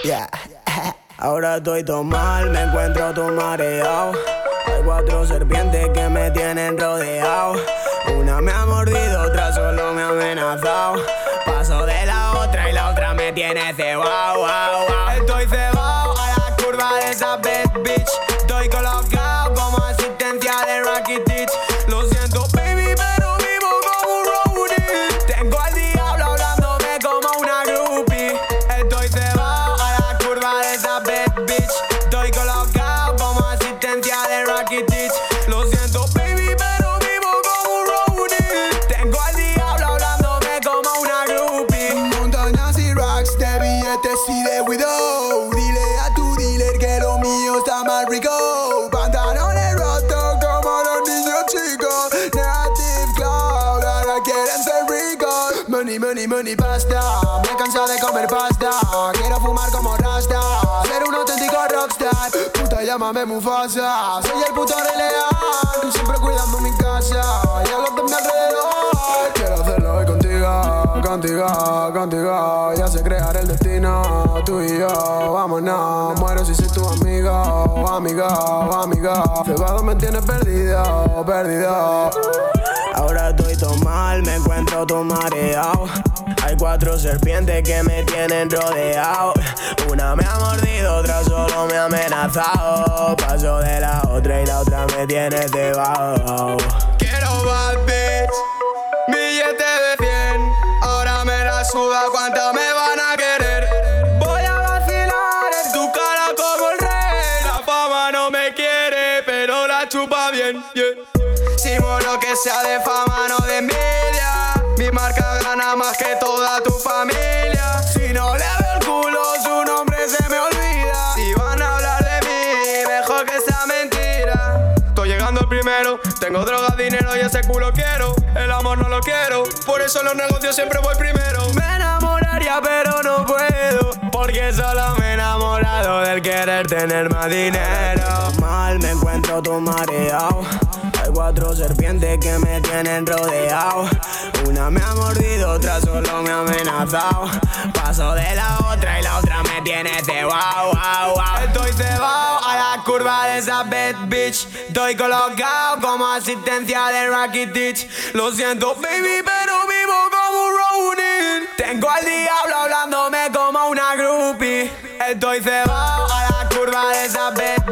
Yeah. Ahora estoy todo mal, me encuentro todo mareado. Hay 4 serpientes que me tienen rodeado. Una me ha mordido, otra solo me ha amenazado. Paso de la otra y la otra me tiene cebao, wow, wow. Estoy cebao a la curva de esa bad bitch. Estoy colocado como asistencia de Rakitic. Lo siento, baby, pero vivo como un roadie. Tengo al diablo hablándome como una groupie. Estoy cebao a la curva de esa bad bitch. Estoy colocado como asistencia de Rakitic. Lo siento, baby, pero vivo como un roadie. Tengo al diablo hablándome como una groupie. Montañas y racks de billetes y de widow. Dile a tu dealer que lo mío está más rico. Pantalones rotos como los niños chicos. Negative cloud, ahora quieren ser ricos. Money, money, money, pasta. Me canso de comer pasta. Quiero fumar como Rasta. Ser un auténtico rockstar. Puta, llámame Mufasa. Soy el puto Rey León. Siempre cuidando mi casa y a los de mi alrededor. Quiero hacerlo hoy contigo, contigo, contigo. Ya sé crear el destino, tú y yo. Vámonos, muero si soy tu amigo, amigo, amigo. Cebado me tienes perdido, perdido. Ahora estoy todo mal, me encuentro todo mareado. Hay 4 serpientes que me tienen rodeado. Una me ha mordido, otra solo me ha amenazado. Paso de la otra y la otra me tiene cebao. Quiero bad bitch, billete de 100. Ahora me la suda, ¿cuánto me van a querer? Voy a vacilar en tu cara como el rey. La fama no me quiere, pero la chupa bien, yeah. Simulo que sea de fama, no de envidia. Mi marca gana más que toda tu familia. Si no le veo el culo, su nombre se me olvida. Si van a hablar de mí, mejor que sea mentira. Estoy llegando primero, tengo droga, dinero y ese culo quiero. El amor no lo quiero, por eso en los negocios siempre voy primero. Me enamoraría pero no puedo, porque solo me he enamorado del querer tener más dinero. Mal, me encuentro todo mareado. Hay 4 serpientes que me tienen rodeado. Una me ha mordido, otra solo me ha amenazado. Paso de la otra y la otra me tiene cebao, wow, wow. Estoy cebao a la curva de esa bad bitch. Estoy colocado como asistencia de Rakitic. Lo siento, baby, pero vivo como un roadie. Tengo al diablo hablándome como una groupie. Estoy cebao a la curva de esa bad